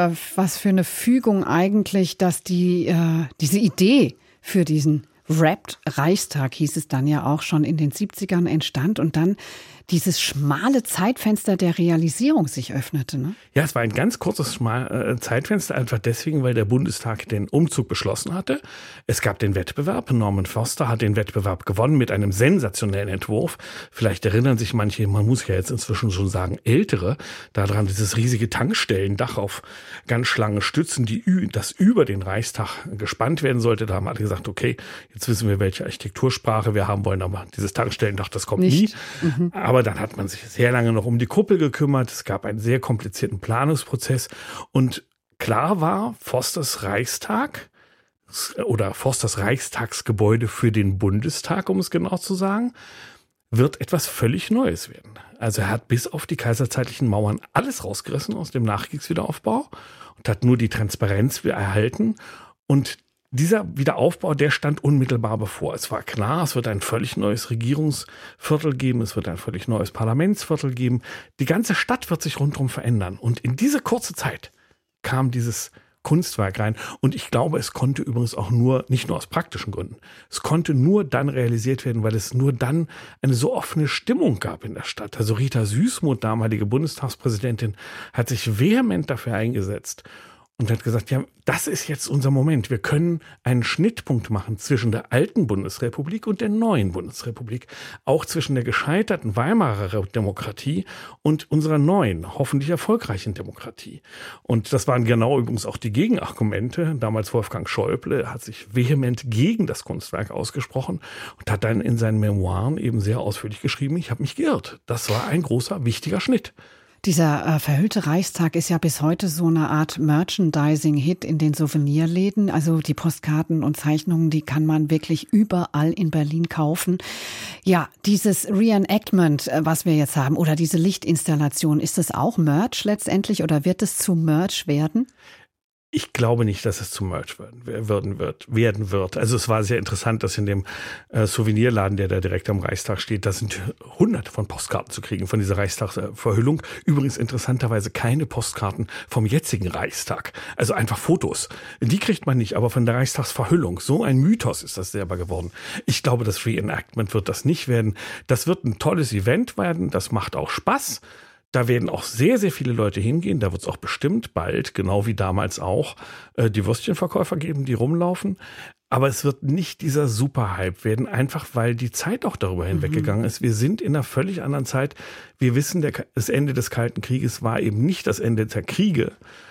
eine Fügung eigentlich, dass diese Idee für diesen Wrapped Reichstag, hieß es dann ja auch schon in den 70ern, entstand und dann dieses schmale Zeitfenster der Realisierung sich öffnete. Ne? Ja, es war ein ganz kurzes Zeitfenster, einfach deswegen, weil der Bundestag den Umzug beschlossen hatte. Es gab den Wettbewerb. Norman Foster hat den Wettbewerb gewonnen mit einem sensationellen Entwurf. Vielleicht erinnern sich manche, man muss ja jetzt inzwischen schon sagen, Ältere, daran dieses riesige Tankstellendach auf ganz lange Stützen, das über den Reichstag gespannt werden sollte. Da haben alle gesagt, okay, jetzt wissen wir, welche Architektursprache wir haben wollen, aber dieses Tankstellendach, das kommt nicht. Nie. Aber dann hat man sich sehr lange noch um die Kuppel gekümmert. Es gab einen sehr komplizierten Planungsprozess. Und klar war, Forsters Reichstag oder Forsters Reichstagsgebäude für den Bundestag, um es genau zu sagen, wird etwas völlig Neues werden. Also er hat bis auf die kaiserzeitlichen Mauern alles rausgerissen aus dem Nachkriegswiederaufbau und hat nur die Transparenz erhalten. Und dieser Wiederaufbau, der stand unmittelbar bevor. Es war klar, es wird ein völlig neues Regierungsviertel geben, es wird ein völlig neues Parlamentsviertel geben. Die ganze Stadt wird sich rundherum verändern. Und in diese kurze Zeit kam dieses Kunstwerk rein. Und ich glaube, es konnte übrigens auch nicht nur aus praktischen Gründen, es konnte nur dann realisiert werden, weil es nur dann eine so offene Stimmung gab in der Stadt. Also Rita Süßmuth, damalige Bundestagspräsidentin, hat sich vehement dafür eingesetzt und hat gesagt, ja, das ist jetzt unser Moment. Wir können einen Schnittpunkt machen zwischen der alten Bundesrepublik und der neuen Bundesrepublik. Auch zwischen der gescheiterten Weimarer Demokratie und unserer neuen, hoffentlich erfolgreichen Demokratie. Und das waren genau übrigens auch die Gegenargumente. Damals Wolfgang Schäuble hat sich vehement gegen das Kunstwerk ausgesprochen und hat dann in seinen Memoiren eben sehr ausführlich geschrieben, ich habe mich geirrt. Das war ein großer, wichtiger Schnitt. Dieser verhüllte Reichstag ist ja bis heute so eine Art Merchandising-Hit in den Souvenirläden. Also die Postkarten und Zeichnungen, die kann man wirklich überall in Berlin kaufen. Ja, dieses Reenactment, was wir jetzt haben, oder diese Lichtinstallation, ist das auch Merch letztendlich oder wird es zu Merch werden? Ich glaube nicht, dass es zum Merch werden wird. Also es war sehr interessant, dass in dem Souvenirladen, der da direkt am Reichstag steht, da sind hunderte von Postkarten zu kriegen von dieser Reichstagsverhüllung. Übrigens interessanterweise keine Postkarten vom jetzigen Reichstag. Also einfach Fotos. Die kriegt man nicht, aber von der Reichstagsverhüllung. So ein Mythos ist das selber geworden. Ich glaube, das Reenactment wird das nicht werden. Das wird ein tolles Event werden. Das macht auch Spaß. Da werden auch sehr, sehr viele Leute hingehen. Da wird es auch bestimmt bald, genau wie damals auch, die Würstchenverkäufer geben, die rumlaufen. Aber es wird nicht dieser Superhype werden, einfach weil die Zeit auch darüber hinweggegangen ist. Wir sind in einer völlig anderen Zeit. Wir wissen, das Ende des Kalten Krieges war eben nicht das Ende der Kriege.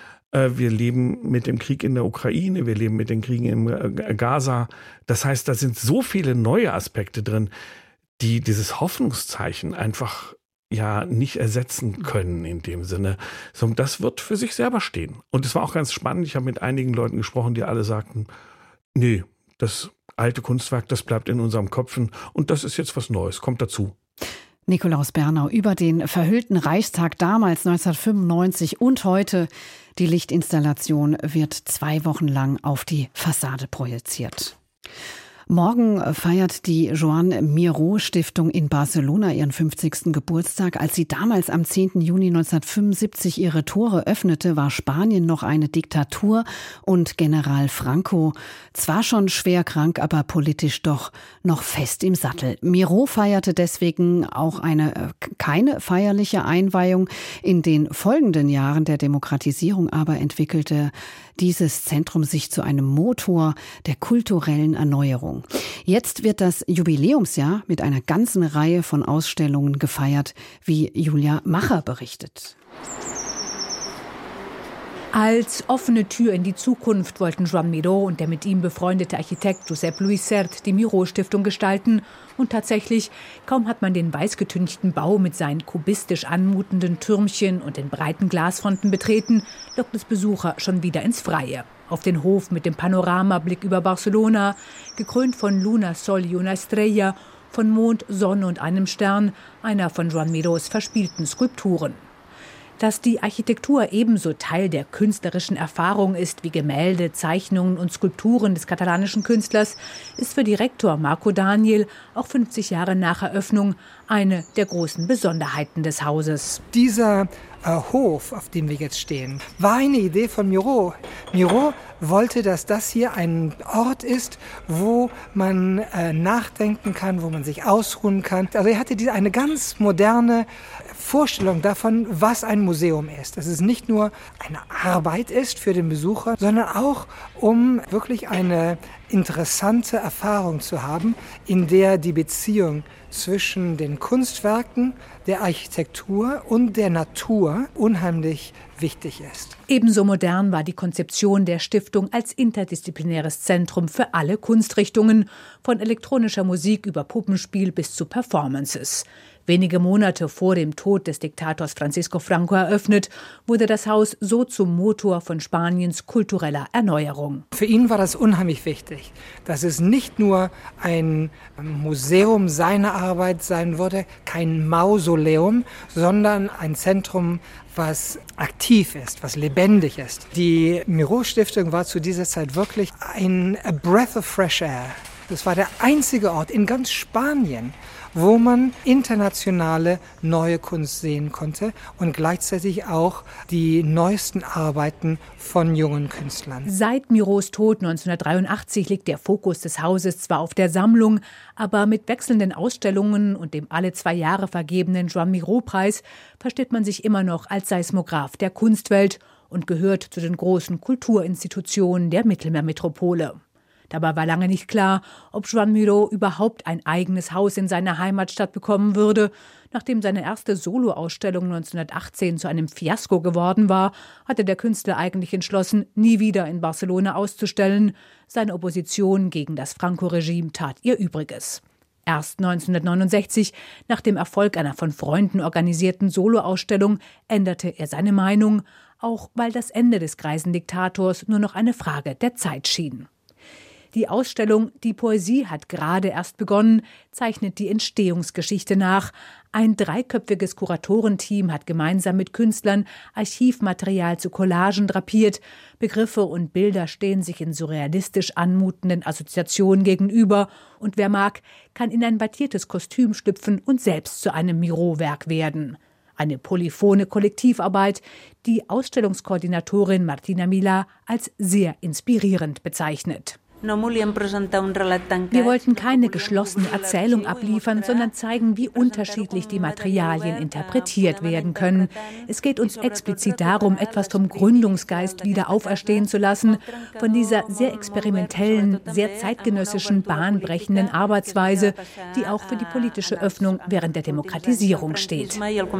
Wir leben mit dem Krieg in der Ukraine, wir leben mit den Kriegen in Gaza. Das heißt, da sind so viele neue Aspekte drin, die dieses Hoffnungszeichen einfach nicht ersetzen können in dem Sinne. Sondern das wird für sich selber stehen. Und es war auch ganz spannend. Ich habe mit einigen Leuten gesprochen, die alle sagten, nee, das alte Kunstwerk, das bleibt in unseren Köpfen und das ist jetzt was Neues, kommt dazu. Nikolaus Bernau über den verhüllten Reichstag damals 1995 und heute. Die Lichtinstallation wird 2 Wochen lang auf die Fassade projiziert. Morgen feiert die Joan Miró Stiftung in Barcelona ihren 50. Geburtstag. Als sie damals am 10. Juni 1975 ihre Tore öffnete, war Spanien noch eine Diktatur und General Franco zwar schon schwer krank, aber politisch doch noch fest im Sattel. Miró feierte deswegen auch keine feierliche Einweihung. In den folgenden Jahren der Demokratisierung aber entwickelte dieses Zentrum sich zu einem Motor der kulturellen Erneuerung. Jetzt wird das Jubiläumsjahr mit einer ganzen Reihe von Ausstellungen gefeiert, wie Julia Macher berichtet. Als offene Tür in die Zukunft wollten Joan Miró und der mit ihm befreundete Architekt Josep Lluís Sert die Miró-Stiftung gestalten. Und tatsächlich, kaum hat man den weißgetünchten Bau mit seinen kubistisch anmutenden Türmchen und den breiten Glasfronten betreten, lockt es Besucher schon wieder ins Freie. Auf den Hof mit dem Panoramablick über Barcelona, gekrönt von Luna, Sol y una Estrella, von Mond, Sonne und einem Stern, einer von Joan Mirós verspielten Skulpturen. Dass die Architektur ebenso Teil der künstlerischen Erfahrung ist wie Gemälde, Zeichnungen und Skulpturen des katalanischen Künstlers, ist für Direktor Marco Daniel auch 50 Jahre nach Eröffnung eine der großen Besonderheiten des Hauses. Dieser Hof, auf dem wir jetzt stehen, war eine Idee von Miró. Miró wollte, dass das hier ein Ort ist, wo man nachdenken kann, wo man sich ausruhen kann. Also er hatte eine ganz moderne Vorstellung davon, was ein Museum ist. Dass es nicht nur eine Arbeit ist für den Besucher, sondern auch, um wirklich eine interessante Erfahrung zu haben, in der die Beziehung zwischen den Kunstwerken, der Architektur und der Natur unheimlich wichtig ist. Ebenso modern war die Konzeption der Stiftung als interdisziplinäres Zentrum für alle Kunstrichtungen, von elektronischer Musik über Puppenspiel bis zu Performances. Wenige Monate vor dem Tod des Diktators Francisco Franco eröffnet, wurde das Haus so zum Motor von Spaniens kultureller Erneuerung. Für ihn war das unheimlich wichtig, dass es nicht nur ein Museum seiner Arbeit sein würde, kein Mausoleum, sondern ein Zentrum, was aktiv ist, was lebendig ist. Die Miró-Stiftung war zu dieser Zeit wirklich ein breath of fresh air. Das war der einzige Ort in ganz Spanien, wo man internationale neue Kunst sehen konnte und gleichzeitig auch die neuesten Arbeiten von jungen Künstlern. Seit Mirós Tod 1983 liegt der Fokus des Hauses zwar auf der Sammlung, aber mit wechselnden Ausstellungen und dem alle 2 Jahre vergebenen Joan Miró-Preis versteht man sich immer noch als Seismograph der Kunstwelt und gehört zu den großen Kulturinstitutionen der Mittelmeermetropole. Dabei war lange nicht klar, ob Joan Miró überhaupt ein eigenes Haus in seiner Heimatstadt bekommen würde. Nachdem seine erste Soloausstellung 1918 zu einem Fiasko geworden war, hatte der Künstler eigentlich entschlossen, nie wieder in Barcelona auszustellen. Seine Opposition gegen das Franco-Regime tat ihr Übriges. Erst 1969, nach dem Erfolg einer von Freunden organisierten Soloausstellung, änderte er seine Meinung, auch weil das Ende des greisen Diktators nur noch eine Frage der Zeit schien. Die Ausstellung »Die Poesie hat gerade erst begonnen« zeichnet die Entstehungsgeschichte nach. Ein 3-köpfiges Kuratorenteam hat gemeinsam mit Künstlern Archivmaterial zu Collagen drapiert. Begriffe und Bilder stehen sich in surrealistisch anmutenden Assoziationen gegenüber. Und wer mag, kann in ein wattiertes Kostüm schlüpfen und selbst zu einem Miró-Werk werden. Eine polyphone Kollektivarbeit, die Ausstellungskoordinatorin Martina Milà als sehr inspirierend bezeichnet. Wir wollten keine geschlossene Erzählung abliefern, sondern zeigen, wie unterschiedlich die Materialien interpretiert werden können. Es geht uns explizit darum, etwas vom Gründungsgeist wieder auferstehen zu lassen, von dieser sehr experimentellen, sehr zeitgenössischen, bahnbrechenden Arbeitsweise, die auch für die politische Öffnung während der Demokratisierung steht.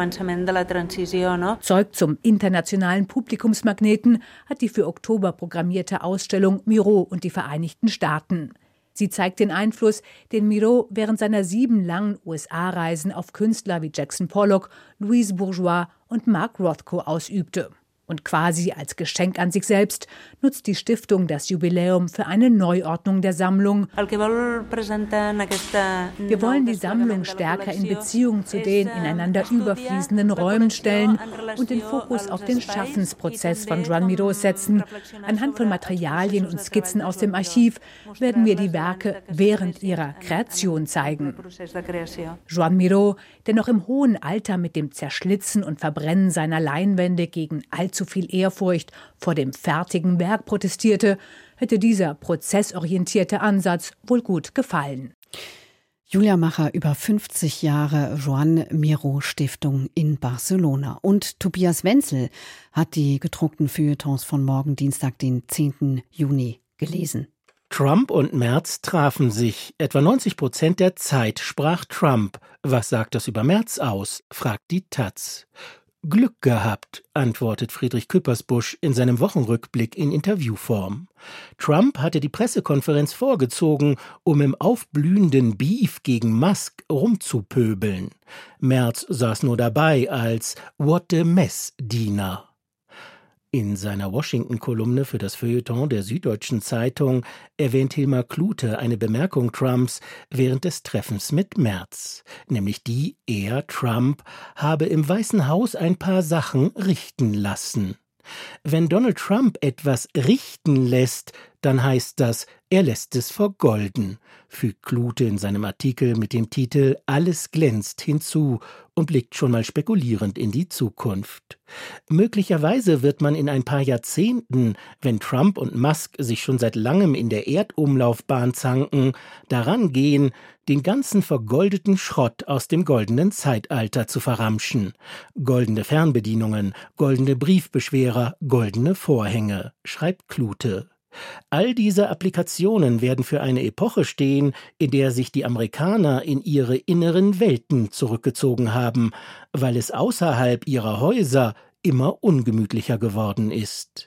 Zeug zum internationalen Publikumsmagneten hat die für Oktober programmierte Ausstellung Miró und die Vereinigten Staaten. Sie zeigt den Einfluss, den Miró während seiner 7 langen USA-Reisen auf Künstler wie Jackson Pollock, Louise Bourgeois und Mark Rothko ausübte. Und quasi als Geschenk an sich selbst nutzt die Stiftung das Jubiläum für eine Neuordnung der Sammlung. Wir wollen die Sammlung stärker in Beziehung zu den ineinander überfließenden Räumen stellen und den Fokus auf den Schaffensprozess von Joan Miró setzen. Anhand von Materialien und Skizzen aus dem Archiv werden wir die Werke während ihrer Kreation zeigen. Joan Miró, der noch im hohen Alter mit dem Zerschlitzen und Verbrennen seiner Leinwände gegen allzu viel Ehrfurcht vor dem fertigen Werk protestierte, hätte dieser prozessorientierte Ansatz wohl gut gefallen. Julia Macher über 50 Jahre Joan Miró Stiftung in Barcelona. Und Tobias Wenzel hat die gedruckten Feuilletons von morgen Dienstag, den 10. Juni, gelesen. Trump und Merz trafen sich. Etwa 90% der Zeit sprach Trump. Was sagt das über Merz aus? Fragt die Taz. Glück gehabt, antwortet Friedrich Küppersbusch in seinem Wochenrückblick in Interviewform. Trump hatte die Pressekonferenz vorgezogen, um im aufblühenden Beef gegen Musk rumzupöbeln. Merz saß nur dabei als What a Mess-Diener. In seiner Washington-Kolumne für das Feuilleton der Süddeutschen Zeitung erwähnt Hilmar Klute eine Bemerkung Trumps während des Treffens mit Merz, nämlich die, er, Trump, habe im Weißen Haus ein paar Sachen richten lassen. Wenn Donald Trump etwas richten lässt, dann heißt das, er lässt es vergolden, fügt Klute in seinem Artikel mit dem Titel »Alles glänzt« hinzu und blickt schon mal spekulierend in die Zukunft. Möglicherweise wird man in ein paar Jahrzehnten, wenn Trump und Musk sich schon seit langem in der Erdumlaufbahn zanken, daran gehen, den ganzen vergoldeten Schrott aus dem goldenen Zeitalter zu verramschen. Goldene Fernbedienungen, goldene Briefbeschwerer, goldene Vorhänge, schreibt Klute. All diese Applikationen werden für eine Epoche stehen, in der sich die Amerikaner in ihre inneren Welten zurückgezogen haben, weil es außerhalb ihrer Häuser immer ungemütlicher geworden ist.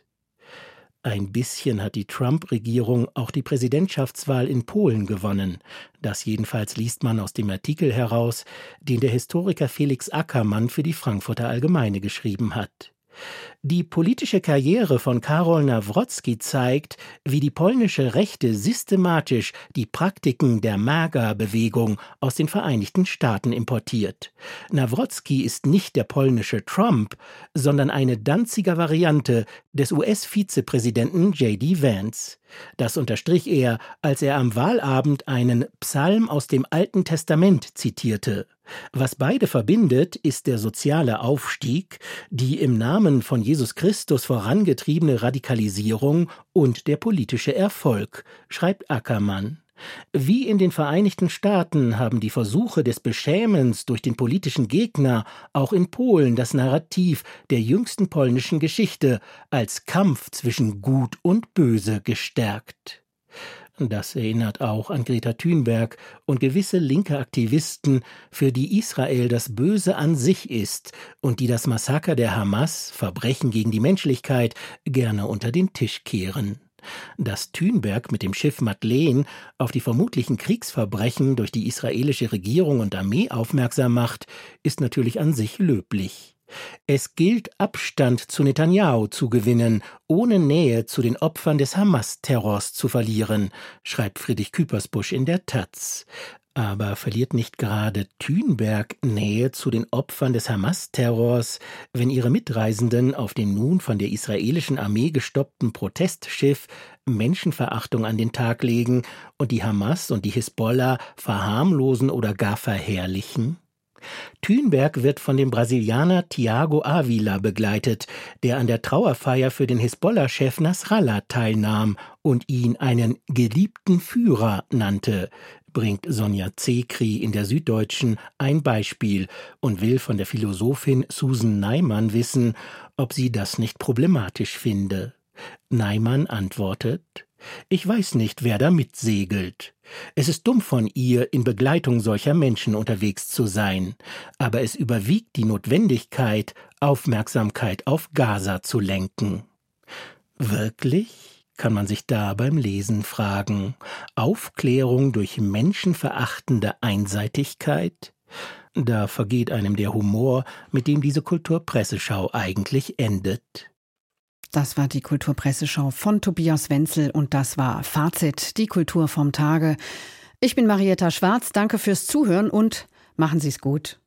Ein bisschen hat die Trump-Regierung auch die Präsidentschaftswahl in Polen gewonnen. Das jedenfalls liest man aus dem Artikel heraus, den der Historiker Felix Ackermann für die Frankfurter Allgemeine geschrieben hat. Die politische Karriere von Karol Nawrocki zeigt, wie die polnische Rechte systematisch die Praktiken der MAGA-Bewegung aus den Vereinigten Staaten importiert. Nawrocki ist nicht der polnische Trump, sondern eine Danziger Variante des US-Vizepräsidenten J.D. Vance. Das unterstrich er, als er am Wahlabend einen Psalm aus dem Alten Testament zitierte. Was beide verbindet, ist der soziale Aufstieg, die im Namen von Jesus Christus vorangetriebene Radikalisierung und der politische Erfolg, schreibt Ackermann. Wie in den Vereinigten Staaten haben die Versuche des Beschämens durch den politischen Gegner auch in Polen das Narrativ der jüngsten polnischen Geschichte als Kampf zwischen Gut und Böse gestärkt. Das erinnert auch an Greta Thunberg und gewisse linke Aktivisten, für die Israel das Böse an sich ist und die das Massaker der Hamas, Verbrechen gegen die Menschlichkeit, gerne unter den Tisch kehren. Dass Thunberg mit dem Schiff Madeleine auf die vermutlichen Kriegsverbrechen durch die israelische Regierung und Armee aufmerksam macht, ist natürlich an sich löblich. Es gilt, Abstand zu Netanyahu zu gewinnen, ohne Nähe zu den Opfern des Hamas-Terrors zu verlieren, schreibt Friedrich Küppersbusch in der Taz. Aber verliert nicht gerade Thunberg Nähe zu den Opfern des Hamas-Terrors, wenn ihre Mitreisenden auf dem nun von der israelischen Armee gestoppten Protestschiff Menschenverachtung an den Tag legen und die Hamas und die Hisbollah verharmlosen oder gar verherrlichen? Thunberg wird von dem Brasilianer Thiago Ávila begleitet, der an der Trauerfeier für den Hisbollah-Chef Nasrallah teilnahm und ihn einen geliebten Führer nannte, bringt Sonja Zekri in der Süddeutschen ein Beispiel und will von der Philosophin Susan Neiman wissen, ob sie das nicht problematisch finde. Neiman antwortet: Ich weiß nicht, wer da mitsegelt. Es ist dumm von ihr, in Begleitung solcher Menschen unterwegs zu sein, aber es überwiegt die Notwendigkeit, Aufmerksamkeit auf Gaza zu lenken. Wirklich? Kann man sich da beim Lesen fragen. Aufklärung durch menschenverachtende Einseitigkeit? Da vergeht einem der Humor, mit dem diese Kulturpresseschau eigentlich endet. Das war die Kulturpresseschau von Tobias Wenzel und das war Fazit, die Kultur vom Tage. Ich bin Marietta Schwarz, danke fürs Zuhören und machen Sie es gut.